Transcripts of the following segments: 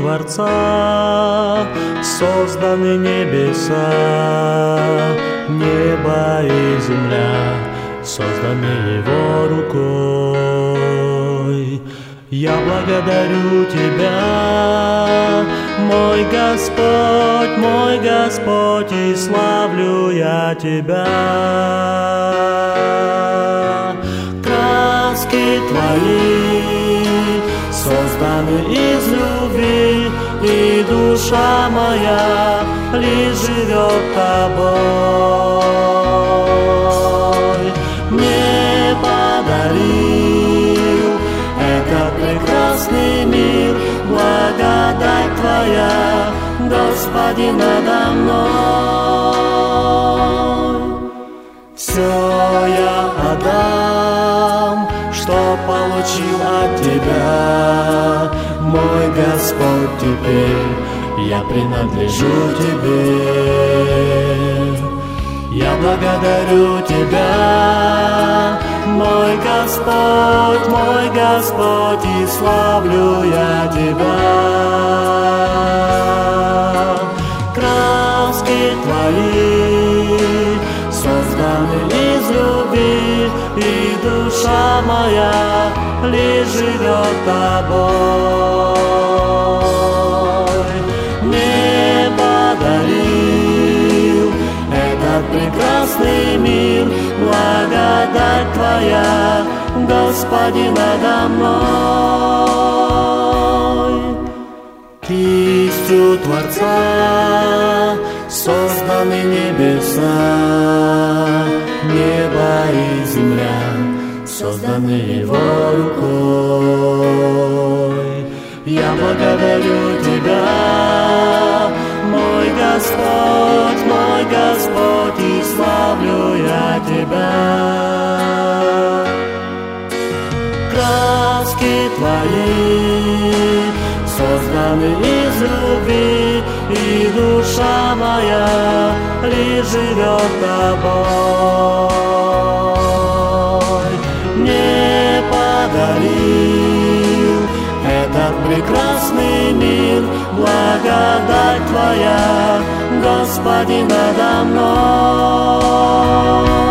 Творца созданы небеса, небо и земля, созданы Его рукой. Я благодарю Тебя, мой Господь, и славлю я Тебя. Краски Твои созданы из любви, и душа моя лишь живет Тобой. Мне подарил этот прекрасный мир благодать Твоя, Господи, надо мной. Все я отдам, что получил от Тебя, мой Господь, теперь я принадлежу Тебе. Я благодарю Тебя, мой Господь, и славлю я Тебя. Краски Твои созданы из любви, и душа моя лишь живет Тобой. Мне подарил этот прекрасный мир благодать Твоя, Господи, надо мной. Кистью Творца созданы небеса, небо и земля, созданы Его рукой. Я благодарю Тебя, мой Господь, и славлю я Тебя. Краски Твои созданы из любви, и душа моя лишь живет Тобой. Мне подарил этот прекрасный мир благодать Твоя, Господи, надо мной.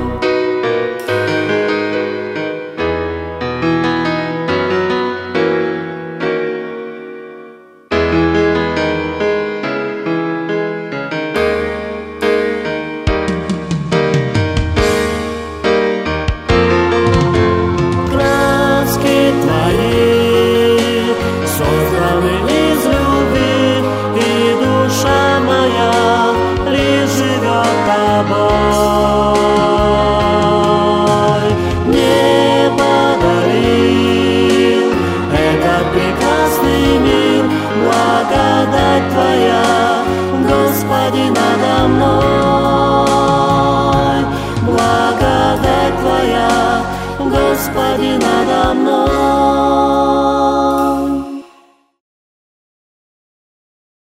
Мне подарил этот прекрасный мир благодать Твоя, Господи, надо мной. Благодать Твоя, Господи, надо мной.